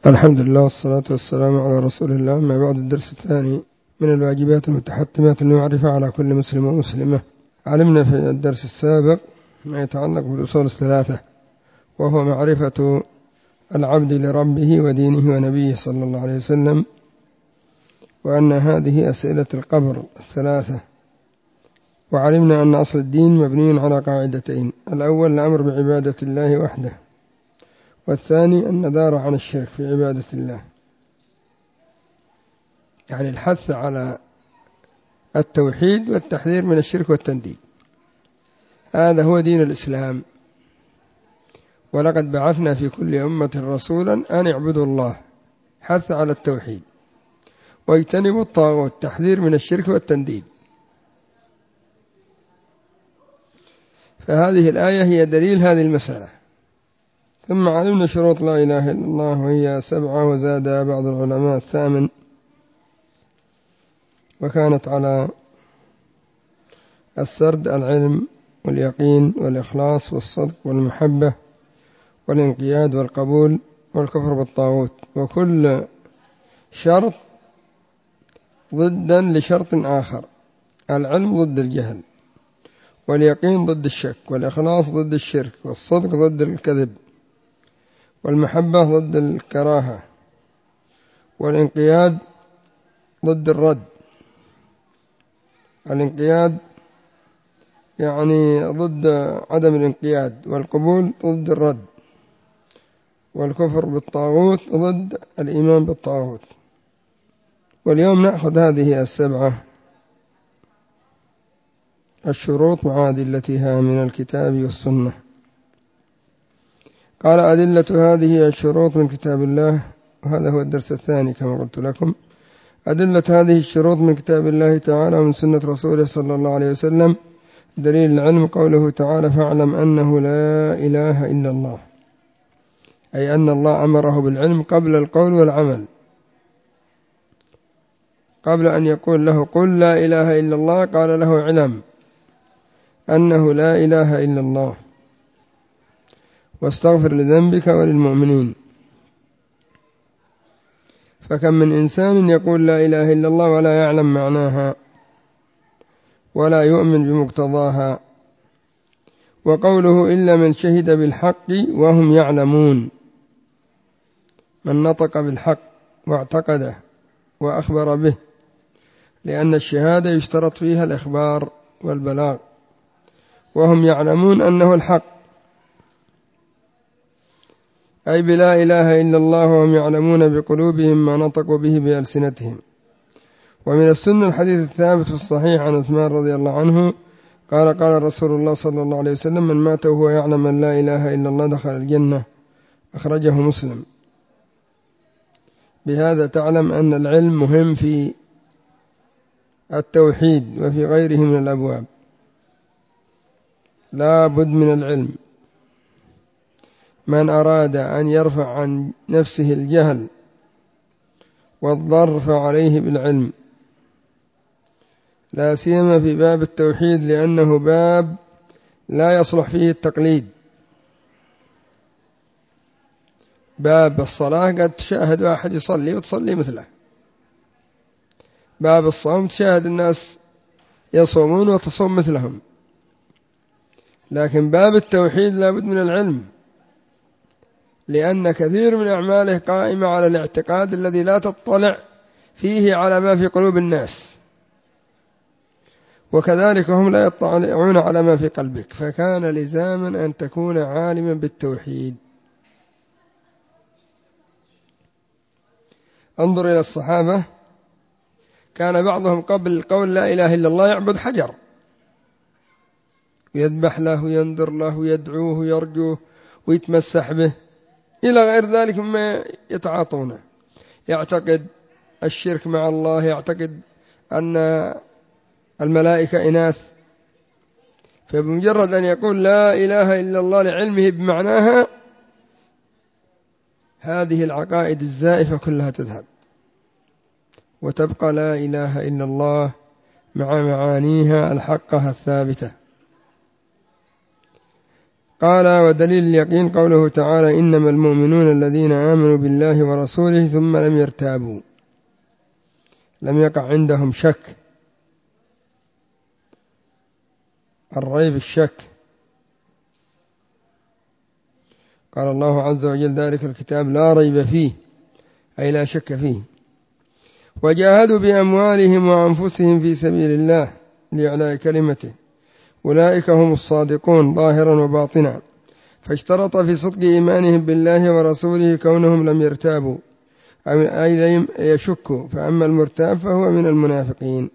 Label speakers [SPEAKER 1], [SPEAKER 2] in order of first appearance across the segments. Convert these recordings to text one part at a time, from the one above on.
[SPEAKER 1] الحمد لله والصلاة والسلام على رسول الله. أما بعد، الدرس الثاني من الواجبات المتحتمات المعرفة على كل مسلم ومسلمة. علمنا في الدرس السابق ما يتعلق بالأصول الثلاثة، وهو معرفة العبد لربه ودينه ونبيه صلى الله عليه وسلم، وأن هذه أسئلة القبر الثلاثة. وعلمنا أن أصل الدين مبني على قاعدتين: الأول الأمر بعبادة الله وحده، والثاني النذار عن الشرك في عبادة الله، يعني الحث على التوحيد والتحذير من الشرك والتنديد. هذا هو دين الإسلام. ولقد بعثنا في كل أمة رسولا أن اعبدوا الله، حث على التوحيد، واجتنبوا الطاغوت، تحذير من الشرك والتنديد. فهذه الآية هي دليل هذه المسألة. ثم علمنا شروط لا إله إلا الله، وهي 7، وزاد بعض العلماء 8، وكانت على السرد: العلم واليقين والإخلاص والصدق والمحبة والانقياد والقبول والكفر بالطاغوت، وكل شرط ضدا لشرط آخر. العلم ضد الجهل، واليقين ضد الشك، والإخلاص ضد الشرك، والصدق ضد الكذب، والمحبة ضد الكراهة، والانقياد ضد الرد. الانقياد يعني ضد عدم الانقياد، والقبول ضد الرد، والكفر بالطاغوت ضد الإيمان بالطاغوت. واليوم نأخذ هذه 7 الشروط مع أدلتها من الكتاب والسنة. قال: أدلة هذه الشروط من كتاب الله. وهذا هو الدرس الثاني كما قلت لكم. أدلة هذه الشروط من كتاب الله تعالى ومن سنة رسوله صلى الله عليه وسلم. دليل العلم قوله تعالى: فاعلم أنه لا إله إلا الله، أي أن الله أمره بالعلم قبل القول والعمل. قبل أن يقول له قل لا إله إلا الله، قال له: علم أنه لا إله إلا الله، واستغفر لذنبك وللمؤمنين. فكم من إنسان يقول لا إله إلا الله ولا يعلم معناها ولا يؤمن بمقتضاها. وقوله: إلا من شهد بالحق وهم يعلمون، من نطق بالحق واعتقده وأخبر به، لأن الشهادة يشترط فيها الإخبار والبلاغ، وهم يعلمون أنه الحق، أي بلا إله إلا الله، وهم يعلمون بقلوبهم ما نطقوا به بألسنتهم. ومن السنة الحديث الثابت في الصحيح عن عثمان رضي الله عنه قال: قال رسول الله صلى الله عليه وسلم: من مات وهو يعلم أن لا إله إلا الله دخل الجنة. أخرجه مسلم. بهذا تعلم أن العلم مهم في التوحيد وفي غيره من الأبواب. لا بد من العلم. من أراد أن يرفع عن نفسه الجهل والضر فعليه بالعلم، لا سيما في باب التوحيد، لأنه باب لا يصلح فيه التقليد. باب الصلاة قد تشاهد واحد يصلي وتصلي مثله، باب الصوم تشاهد الناس يصومون وتصوم مثلهم، لكن باب التوحيد لا بد من العلم، لأن كثير من أعماله قائمة على الاعتقاد الذي لا تطلع فيه على ما في قلوب الناس، وكذلك هم لا يطلعون على ما في قلبك. فكان لزاما أن تكون عالما بالتوحيد. انظر إلى الصحابة، كان بعضهم قبل قول لا إله إلا الله يعبد حجر، يذبح له، ينذر له، يدعوه، يرجوه، ويتمسح به، إلى غير ذلك مما يتعاطونه. يعتقد الشرك مع الله، يعتقد أن الملائكة إناث. فبمجرد أن يقول لا إله إلا الله لعلمه بمعناها، هذه العقائد الزائفة كلها تذهب، وتبقى لا إله إلا الله مع معانيها الحقة الثابتة. قال: ودليل اليقين قوله تعالى: إنما المؤمنون الذين آمنوا بالله ورسوله ثم لم يرتابوا، لم يقع عندهم شك. الريب الشك. قال الله عز وجل: ذلك الكتاب لا ريب فيه، أي لا شك فيه. وجاهدوا بأموالهم وأنفسهم في سبيل الله لإعلاء كلمته، أولئك هم الصادقون ظاهرا وباطنا. فاشترط في صدق إيمانهم بالله ورسوله كونهم لم يرتابوا، أي لم يشكوا، فأما المرتاب فهو من المنافقين.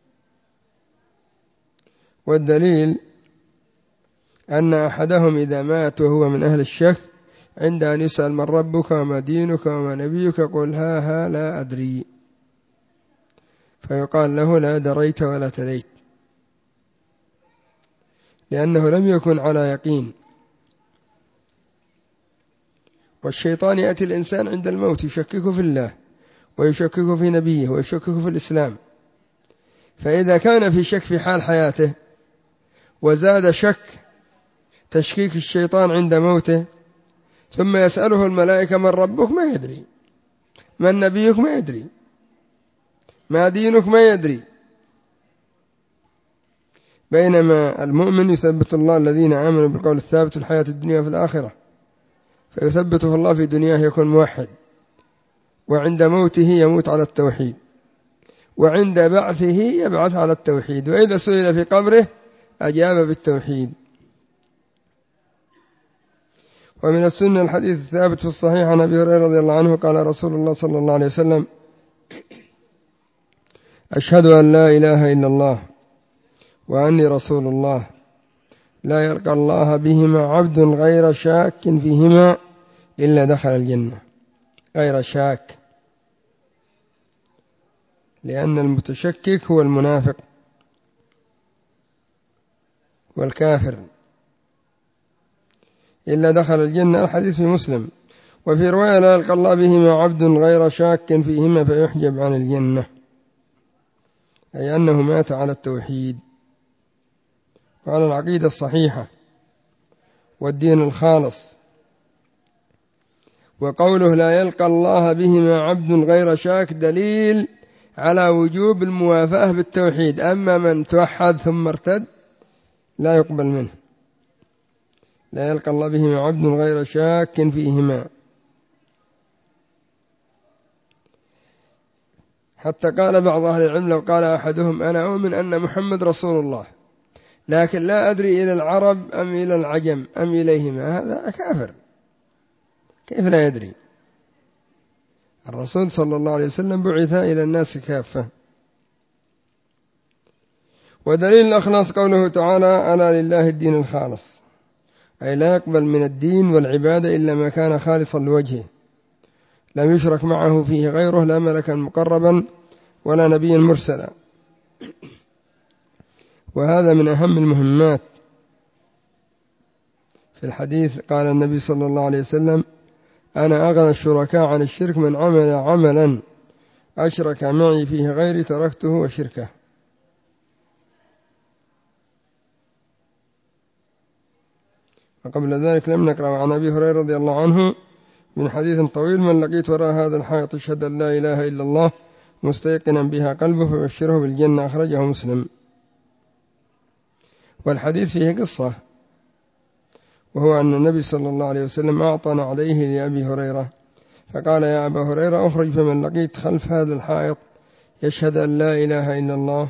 [SPEAKER 1] والدليل أن أحدهم إذا مات وهو من أهل الشك عند أن يسأل: من ربك وما دينك وما نبيك؟ قل ها لا أدري، فيقال له: لا دريت ولا تليت، لأنه لم يكن على يقين. والشيطان يأتي الإنسان عند الموت يشكك في الله ويشكك في نبيه ويشكك في الإسلام، فإذا كان في شك في حال حياته وزاد شك تشكيك الشيطان عند موته، ثم يسأله الملائكة: من ربك؟ ما يدري. من نبيك؟ ما يدري. ما دينك؟ ما يدري. بينما المؤمن يثبت الله الذين آمنوا بالقول الثابت في الحياة الدنيا في الآخرة، فيثبته الله في دنياه يكون موحد، وعند موته يموت على التوحيد، وعند بعثه يبعث على التوحيد، وإذا سئل في قبره أجاب بالتوحيد. ومن السنة الحديث الثابت في الصحيح عن أبي هريرة رضي الله عنه قال رسول الله صلى الله عليه وسلم: أشهد أن لا إله إلا الله وأني رسول الله، لا يلقى الله بهما عبد غير شاك فيهما إلا دخل الجنة. غير شاك، لأن المتشكك هو المنافق والكافر. إلا دخل الجنة، الحديث في مسلم. وفي رواية: لا يلقى الله بهما عبد غير شاك فيهما فيحجب عن الجنة، أي أنه مات على التوحيد وعلى العقيدة الصحيحة والدين الخالص. وقوله: لا يلقى الله بهما عبد غير شاك دليل على وجوب الموافاة بالتوحيد. أما من توحد ثم ارتد لا يقبل منه. لا يلقى الله بهما عبد غير شاك فيهما. حتى قال بعض أهل العلم: لو قال أحدهم: أنا أؤمن أن محمد رسول الله، لكن لا أدري إلى العرب أم إلى العجم أم إليهما، هذا كافر. كيف لا يدري؟ الرسول صلى الله عليه وسلم بعث إلى الناس كافة. ودليل الأخلاص قوله تعالى: ألا لله الدين الخالص، أي لا يقبل من الدين والعبادة إلا ما كان خالصا لوجهه، لم يشرك معه فيه غيره، لا ملكا مقربا ولا نبيا مرسلا. وهذا من أهم المهمات. في الحديث قال النبي صلى الله عليه وسلم: أنا أغنى الشركاء عن الشرك، من عمل عملا أشرك معي فيه غيري تركته وشركه. وقبل ذلك لم نقرأ عن أبي هريرة رضي الله عنه من حديث طويل: من لقيت وراء هذا الحائط يشهد أن لا إله إلا الله مستيقنا بها قلبه فبشره بالجنة، أخرجه مسلم. والحديث فيه قصة، وهو أن النبي صلى الله عليه وسلم أعطى عليه لأبي هريرة، فقال: يا أبا هريرة، أخرج فمن لقيت خلف هذا الحائط يشهد أن لا إله إلا الله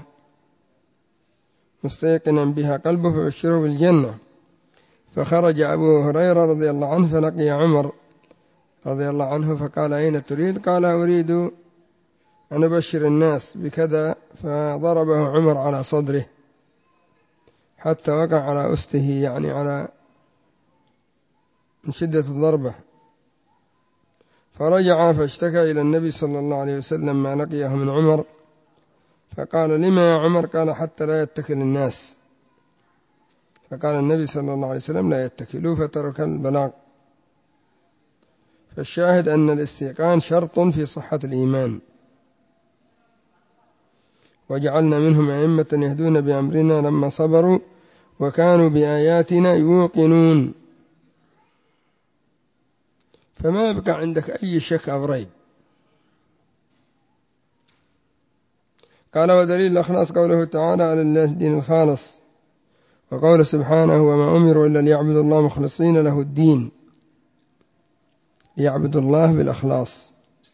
[SPEAKER 1] مستيقنا بها قلبه فبشره بالجنة. فخرج أبو هريرة رضي الله عنه فلقي عمر رضي الله عنه فقال: أين تريد؟ قال: أريد أن أبشر الناس بكذا. فضربه عمر على صدره حتى وقع على أسته، يعني على من شدة الضربة. فرجع فاشتكى إلى النبي صلى الله عليه وسلم ما لقيه من عمر، فقال: لما يا عمر؟ قال: حتى لا يتكل الناس. فقال النبي صلى الله عليه وسلم: لا يتكلوا، فترك البلاغ. فالشاهد أن الاستيقان شرط في صحة الإيمان. وجعلنا منهم أئمة يهدون بأمرنا لما صبروا وكانوا بآياتنا يوقنون. فما يبقى عندك أي شك أو ريب. قال ودليل الإخلاص قوله تعالى على الله الدين الخالص، وقول سبحانه وما أمروا إلا ليعبدوا الله مخلصين له الدين، ليعبدوا الله بالإخلاص،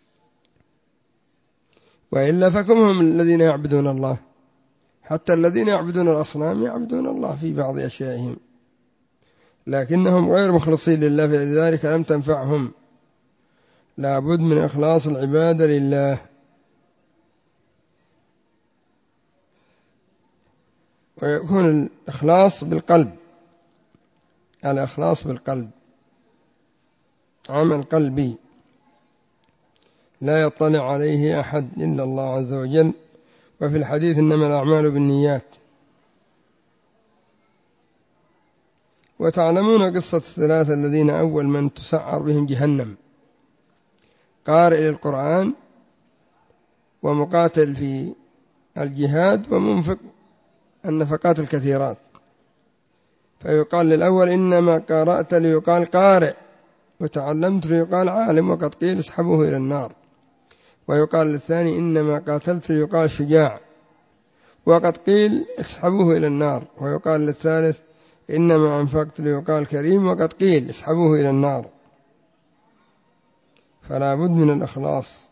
[SPEAKER 1] وإلا فكم هم الذين يعبدون الله؟ حتى الذين يعبدون الأصنام يعبدون الله في بعض أشيائهم، لكنهم غير مخلصين لله، فلذلك لم تنفعهم. لا بد من إخلاص العبادة لله. ويكون الإخلاص بالقلب، الإخلاص بالقلب عمل قلبي لا يطلع عليه أحد إلا الله عز وجل. وفي الحديث إنما الأعمال بالنيات. وتعلمون قصة الثلاثة الذين أول من تسعر بهم جهنم: قارئ للقرآن، ومقاتل في الجهاد، ومنفق النفقات الكثيرات. فيقال للأول إنما قرأت ليقال قارئ، وتعلمت ليقال عالم، وقد قيل اسحبوه إلى النار. ويقال للثاني إنما قاتلت ليقال شجاع، وقد قيل اسحبوه إلى النار. ويقال للثالث إنما أنفقت ليقال كريم، وقد قيل اسحبوه إلى النار. فلا بد من الإخلاص.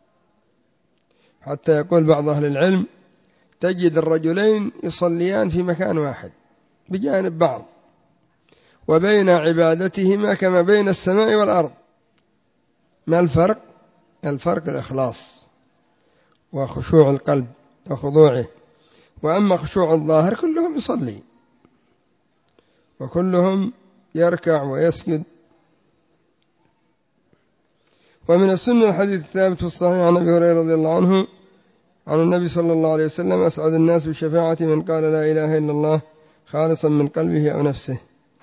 [SPEAKER 1] حتى يقول بعض أهل العلم تجد الرجلين يصليان في مكان واحد بجانب بعض، وبين عبادتهما كما بين السماء والأرض. ما الفرق؟ الفرق الإخلاص وخشوع القلب وخضوعه. وأما خشوع الظاهر كلهم يصلي وكلهم يركع ويسجد. ومن السنة الحديث الثابت في الصحيح عن أبي هريرة رضي الله عنه عن النبي صلى الله عليه وسلم: أسعد الناس بشفاعة من قال لا إله إلا الله خالصا من قلبه أو نفسه.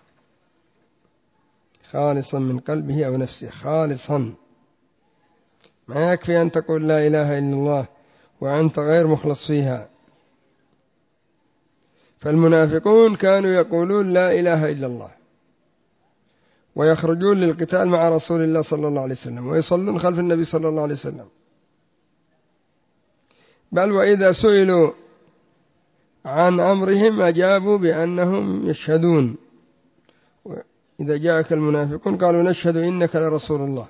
[SPEAKER 1] خالصا من قلبه أو نفسه، خالصا. ما يكفي أن تقول لا إله إلا الله وأنت غير مخلص فيها. فالمنافقون كانوا يقولون لا إله إلا الله ويخرجون للقتال مع رسول الله صلى الله عليه وسلم ويصلون خلف النبي صلى الله عليه وسلم، بل وإذا سئلوا عن أمرهم أجابوا بأنهم يشهدون. إذا جاءك المنافقون قالوا نشهد إنك لرسول الله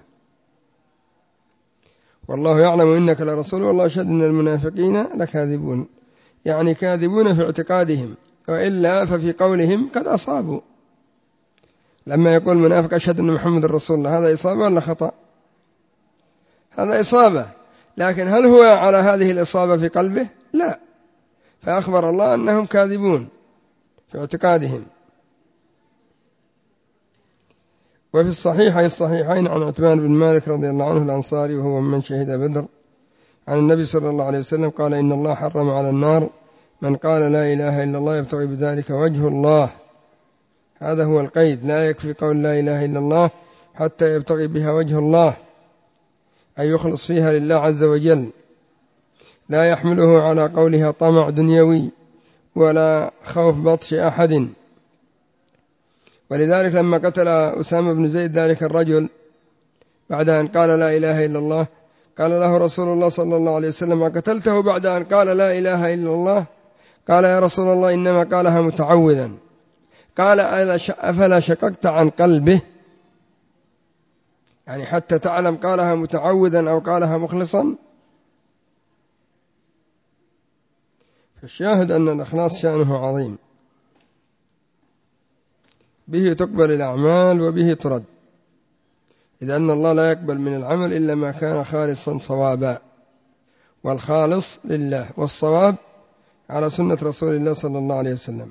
[SPEAKER 1] والله يعلم إنك لرسول، والله يشهد إن المنافقين لكاذبون، يعني كاذبون في اعتقادهم، وإلا ففي قولهم قد أصابوا. لما يقول منافق أشهد أن محمد رسول الله، هذا إصابة ولا خطأ؟ هذا إصابة، لكن هل هو على هذه الإصابة في قلبه؟ لا. فأخبر الله أنهم كاذبون في اعتقادهم. وفي الصحيحين عن عتبان بن مالك رضي الله عنه الأنصاري وهو من شهد بدر عن النبي صلى الله عليه وسلم قال: إن الله حرم على النار من قال لا إله إلا الله يبتغي بذلك وجه الله. هذا هو القيد، لا يكفي قول لا إله إلا الله حتى يبتغي بها وجه الله، أي يخلص فيها لله عز وجل، لا يحمله على قولها طمع دنيوي ولا خوف بطش أحد. ولذلك لما قتل أسامة بن زيد ذلك الرجل بعد أن قال لا إله إلا الله، قال له رسول الله صلى الله عليه وسلم: قتلته بعد أن قال لا إله إلا الله؟ قال: يا رسول الله إنما قالها متعوذا. قال: أفلا شققت عن قلبه؟ يعني حتى تعلم قالها متعوذا أو قالها مخلصا. فالشاهد أن الإخلاص شأنه عظيم، به تقبل الأعمال وبه ترد، إذ أن الله لا يقبل من العمل إلا ما كان خالصا صوابا، والخالص لله، والصواب على سنة رسول الله صلى الله عليه وسلم.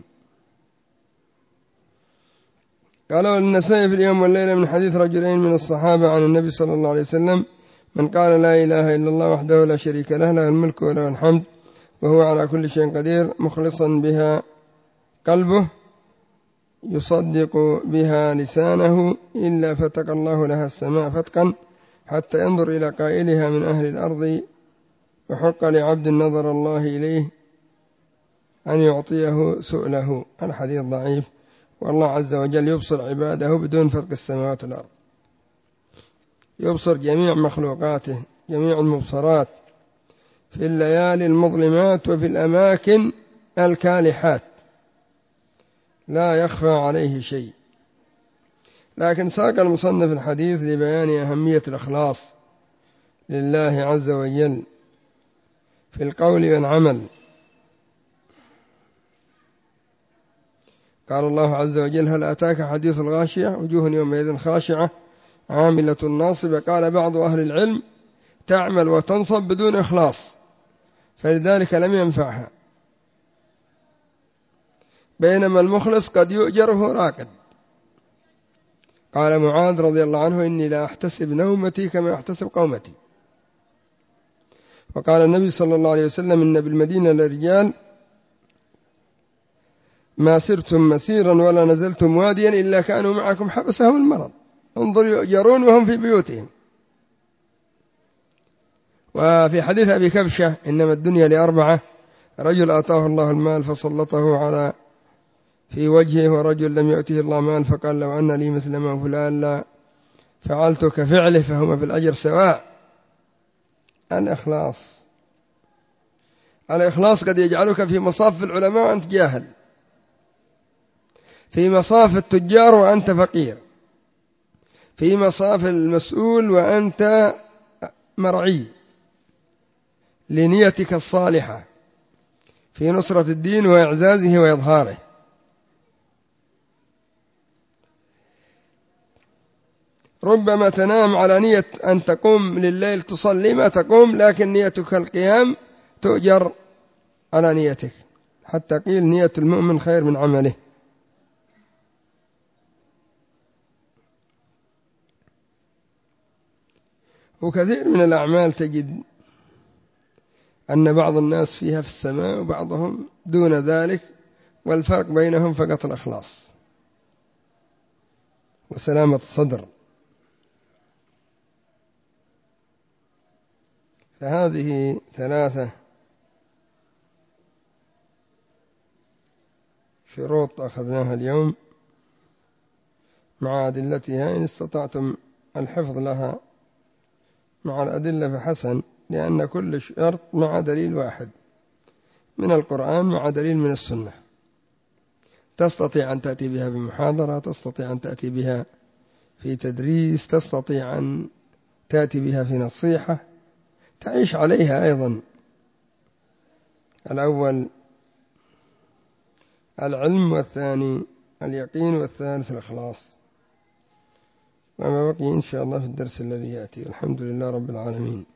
[SPEAKER 1] قال النسائي في اليوم والليلة من حديث رجلين من الصحابة عن النبي صلى الله عليه وسلم: من قال لا إله إلا الله وحده لا شريك له، له الملك وله الحمد وهو على كل شيء قدير، مخلصا بها قلبه يصدق بها لسانه، إلا فتق الله لها السماء فتقا حتى ينظر إلى قائلها من أهل الأرض، وحق لعبد نظر الله إليه أن يعطيه سؤله. الحديث ضعيف، والله عز وجل يبصر عباده بدون فتق السماوات والأرض. يبصر جميع مخلوقاته جميع المبصرات في الليالي المظلمات وفي الأماكن الكالحات، لا يخفى عليه شيء. لكن ساق المصنف الحديث لبيان أهمية الإخلاص لله عز وجل في القول والعمل. قال الله عز وجل: هل أتاك حديث الغاشية وجوه يومئذ خاشعة عاملة ناصبة. قال بعض أهل العلم: تعمل وتنصب بدون إخلاص، فلذلك لم ينفعها، بينما المخلص قد يؤجر وهو راقد. قال معاذ رضي الله عنه: إني لا أحتسب نومتي كما أحتسب قومتي. وقال النبي صلى الله عليه وسلم: إن بالمدينة لرجال ما سرتم مسيرا ولا نزلتم واديا إلا كانوا معكم حبسهم المرض. انظر، يؤجرون وهم في بيوتهم. وفي حديث أبي كبشة: إنما الدنيا لأربعة: رجل آتاه الله المال فسلطه على في وجهه، ورجل لم يؤته الله مال فقال: لو أن لي مثل ما فلان لا فعلت كفعله، فهما في الأجر سواء. الإخلاص قد يجعلك في مصاف العلماء وأنت جاهل، في مصاف التجار وأنت فقير، في مصاف المسؤول وأنت مرعي لنيتك الصالحة في نصرة الدين وإعزازه وإظهاره. ربما تنام على نية أن تقوم لليل تصلي ما تقوم، لكن نيتك القيام تؤجر على نيتك، حتى قيل: نية المؤمن خير من عمله. وكثير من الأعمال تجد أن بعض الناس فيها في السماء وبعضهم دون ذلك، والفرق بينهم فقط الإخلاص وسلامة الصدر. فهذه 3 شروط أخذناها اليوم مع أدلتها، إن استطعتم الحفظ لها مع الأدلة فحسن، لأن كل شرط مع دليل واحد من القرآن مع دليل من السنة. تستطيع أن تأتي بها بمحاضرة، تستطيع أن تأتي بها في تدريس، تستطيع أن تأتي بها في نصيحة تعيش عليها أيضا. الأول العلم، والثاني اليقين، والثالث الإخلاص. وما بقي إن شاء الله في الدرس الذي يأتي. الحمد لله رب العالمين.